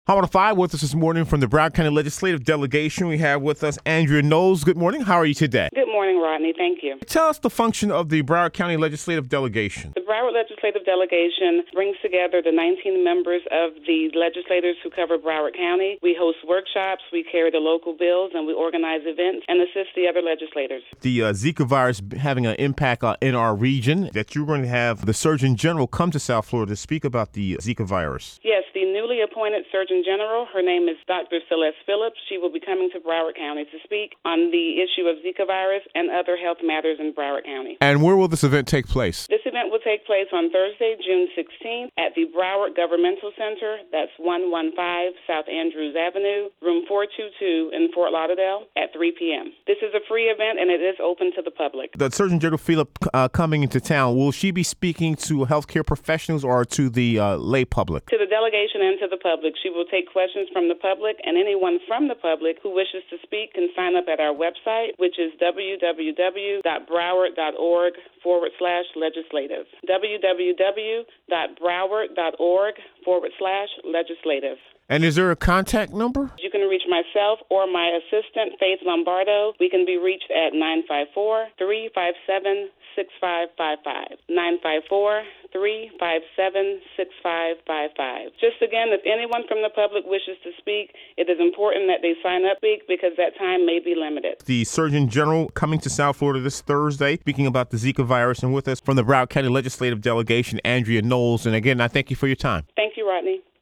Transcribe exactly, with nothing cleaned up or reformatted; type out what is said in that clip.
Hot one oh five with us this morning from the Broward County Legislative Delegation. We have with us Andrea Knowles. Good morning. How are you today? Good morning, Rodney. Thank you. Tell us the function of the Broward County Legislative Delegation. The Broward Legislative Delegation brings together the nineteen members of the legislators who cover Broward County. We host workshops, we carry the local bills, and we organize events and assist the other legislators. The uh, Zika virus having an impact uh, in our region, that you're going to have the Surgeon General come to South Florida to speak about the Zika virus. Yes, the newly appointed Surgeon General, her name is Doctor Celeste Phillips. She will be coming to Broward County to speak on the issue of Zika virus and other health matters in Broward County. And where will this event take place? This event will take place on Thursday, June sixteenth at the Broward Governmental Center. That's one one five South Andrews Avenue, room four two two in Fort Lauderdale at three p.m. This is a free event and it is open to the public. The Surgeon General Phillips uh, coming into town, will she be speaking to healthcare professionals or to the uh, lay public? To the delegation and to the public. She will take questions from the public, and anyone from the public who wishes to speak can sign up at our website, which is www.broward.org forward slash legislative. www.broward.org forward slash legislative. And is there a contact number? You can reach myself or my assistant, Faith Lombardo. We can be reached at nine five four, three five seven, six five five five. nine five four, three five seven, six five five five. Just again, if anyone from the public wishes to speak, it is important that they sign up speak because that time may be limited. The Surgeon General coming to South Florida this Thursday, speaking about the Zika virus, and with us from the Broward County Legislative Delegation, Andrea Knowles. And again, I thank you for your time. Thank